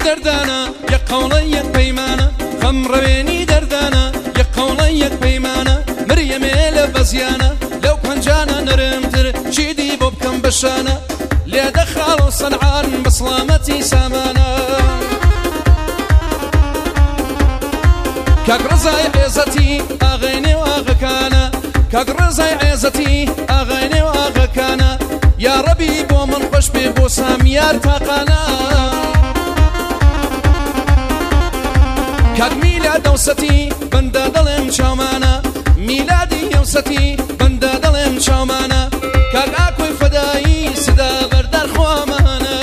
دردانا يقولا يقيمانا خمرويني دردانا يقولا يقيمانا مريم لبزيانا لو كنجانا نرمتر شيدي بوبكم بشانا لي دخلوا صنعان بصلامتي سامانا كاكرزاي عزتي اغيني واغكانا كاكرزاي عزتي اغيني واغكانا يا ربي بو من خوش بو ساميار تاقانا كاك ميلاد دوستي بندا دلم شامانا ميلادي يوستي بندا دلم شامانا كاك اكوي فداي سدا بردار خوامانا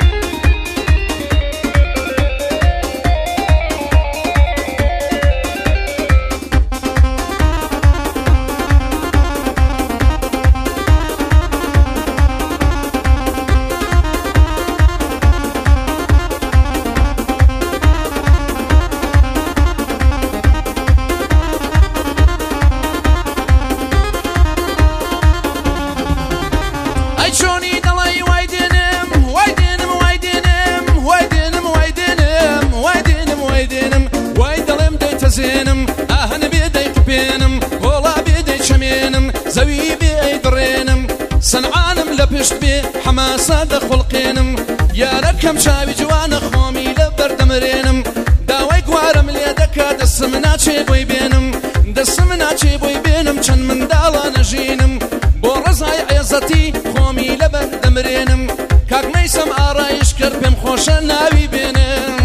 زينم اهن بيديك بينم ولا بيدي شمينم زوي بيدرينم صنعانم لبشت بي حماسة دخل قينم يا ركم شاوي جوان خومي لبردمرينم داوي قوارم ليدك دسمنا بوي بينم دسمنا بوي بينم چن من دالا نجينم بورزاي عزتي خومي لبردمرينم كاك ميسم آرايش كربم خوش ناوي بينم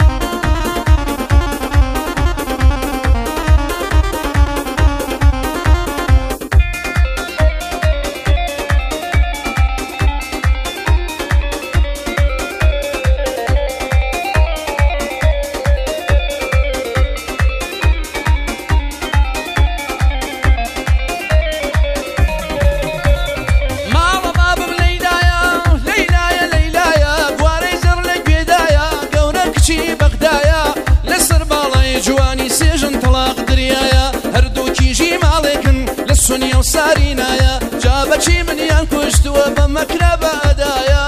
سنيا وسارينايا جابتشي من ينكشت وبمكرب أدايا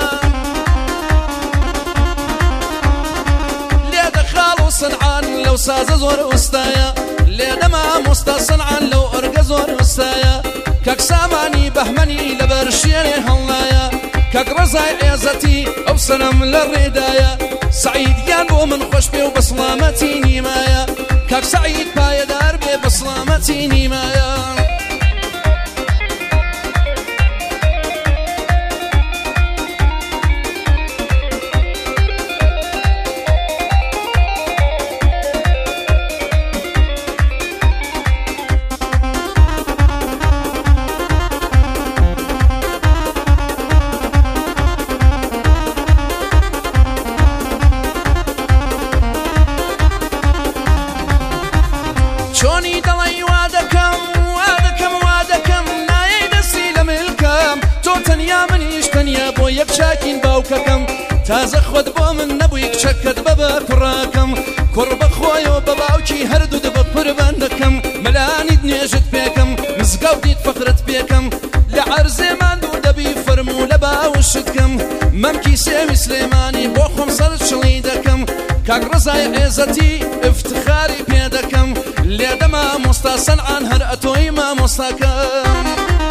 لي دخلوا صنعان لو ساز زور وستايا لي دما مستا صنعان لو أرق زور وستايا كاك ساماني بهمني لبرشيني هلايا كاك رزاي عزتي أو سنم للردايا سعيد يانبو من خشبي وبصلامتي نيمايا كاك سعيد بايا داربي بصلامتي نيمايا شوني دلي وادكم ناي دسي لملكم تو تنيا منيش تنيا بو يك شاكين باوككم تازه خود بو من نبويك شكت بابا كراكم كرب خويا باباوكي هردو دب قربانكم ملاني دنيجت بيكم مزقاو ديت فقرت بيكم لعرز من دو دبي فرمو لباوشتكم ممكي سامي سليماني بو خمسر شليدكم كاك رزاي عزتي افتخاري بيدكم لي دما مستا صنعان هرأتوي ما مستاكم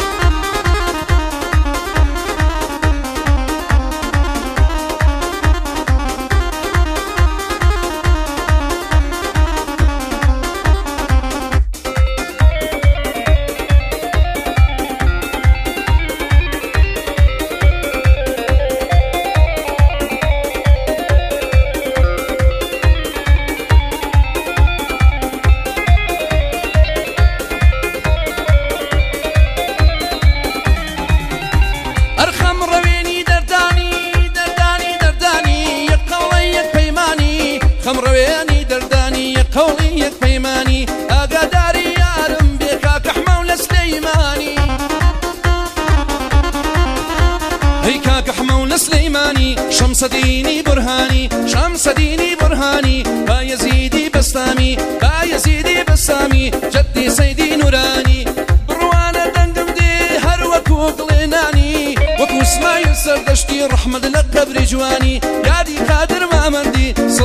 خمرويني درداني قولي بيماني أقداري يارم بيكاك حمول سليماني هيكاك حمول سليماني شمس ديني برهاني بايزيدي بسامي جدي سيدي نوراني بروانا دنقم دي هر وكوك لناني وكو اسمايل سردشتي رحمد لك قبر جواني يادي قادر ما مندي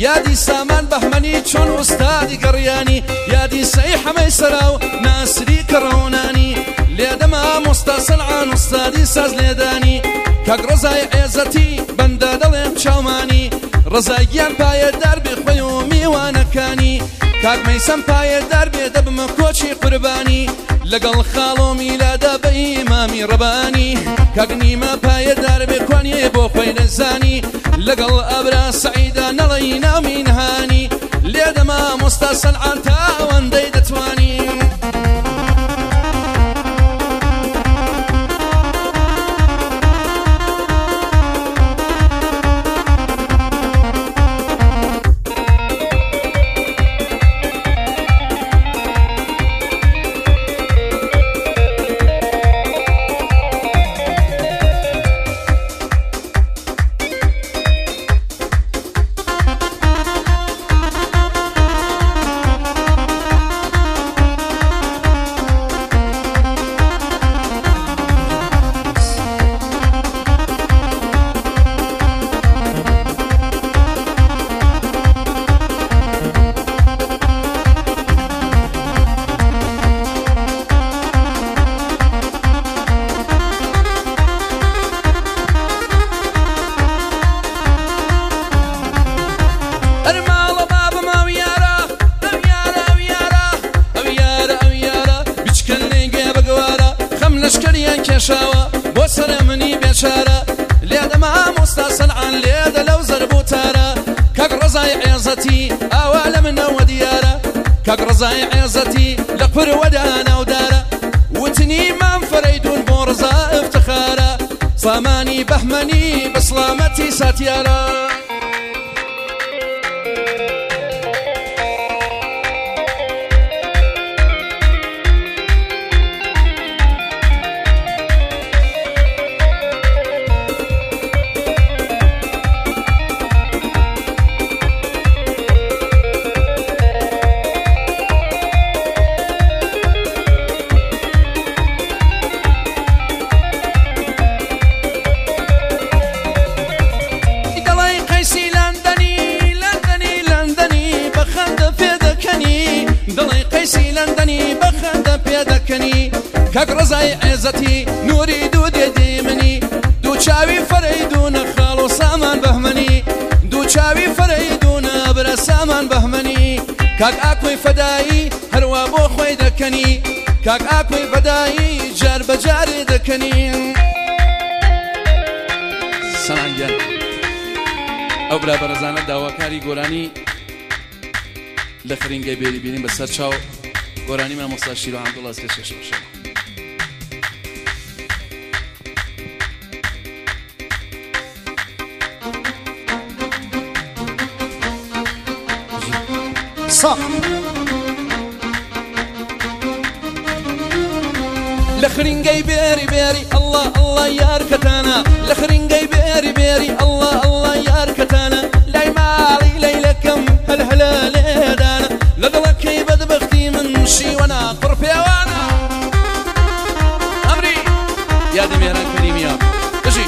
یادی سامان بەحمەنی چۆن ئوستادی گەڕیانی یادی سەی حەمەی سەرا و ناسری کڕەونانی لێدەما مۆستا سەلعان ئوستادی ساز لێدانی کاک ڕەزای عێزەتی بەندە دەڵێم چاومانی ڕەزایگیان پایەدار بێ خۆی و میوانەکانی کاک مەیسەم پایەدار بێ دەبمە کۆچی قوربانی لەگەڵ خاڵ و میلادا بە ئیمامی ڕەبانی کاک نیمە پایەدار بێ کوانیێ بۆ خۆی نەزانی لەگەڵ ئابرا سەعیدا نەڵەی ناومی نهانی لێدەما مۆستا سەلعان تا ئەوەندەی دەتوانی بۆ سەرە منی بێچارە لێدەما مۆستا سەلعان لێدە لەو زەربوتارە کاک ڕەزای عێزەتی ئاوا لە منەوە دیارە کاک ڕەزای عێزەتی لە قورەوەدا ناودارە وتنی مام فەرەیدون بۆ ڕەزا ئفتخارە سامانی بەحمەنی بەسڵامەتی ساتیارە کاک ڕەزای عێزەتی نوری دوو دێدی منی دوو چاوی فەرەیدونە خاڵ و سامان بەحمەنی دوو چاوی فەرەیدونە برە سامان بەحمەنی کاک ئاکۆی فەدایی هەروە بۆ خۆی دەکەنی کاک ئاکۆی فەدایی جار بەجارێ دەکەنی سەلانگیان ئەو برا بەرەزانە داواکاری گۆرانی لە خرینگەی بێری بینیم بەسەر چاو گۆرانی مامۆستا شیرۆ عەبدوڵڵا سپێشێشەوە لخرنجي بيري بيري الله الله يا ركتانا لخرنجي بيري بيري الله الله يا ركتانا لاي مالي ليلكم هالهلا ليدانا لقلك يبد بختي من شي وانا قرفي وانا امري يا دي مهران كريم يا تجي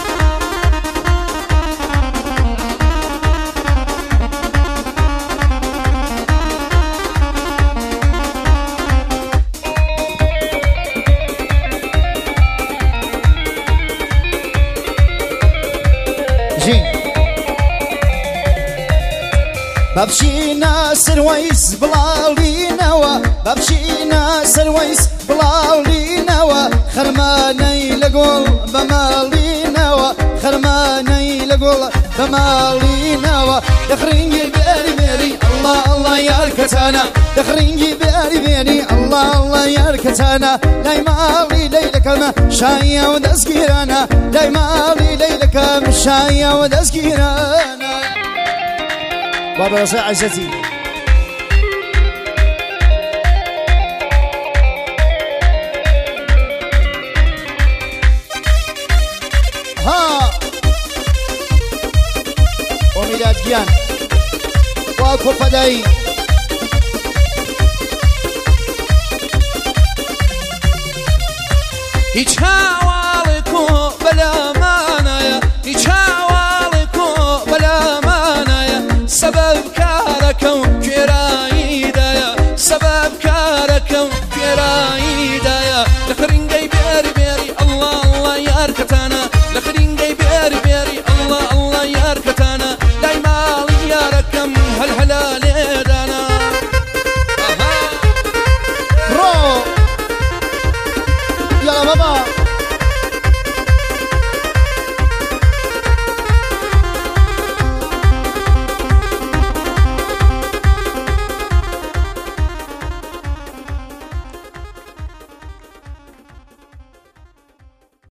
بابشينا سرويس بلاولينوا بابشينا سرويس بلاولينوا خرماني لقول بمالينوا خرماني لقول بمالينوا دخريني بيري بيري الله الله يا الكتانا دخريني بيري بيري الله الله يا الكتانا لاي مالي ليلك مشايا ودسكيرانا لاي مالي ليلك مشايا ودسكيرانا بابا رصاع عزتي ها وميلاد جيان واكو فداي هیچ هوا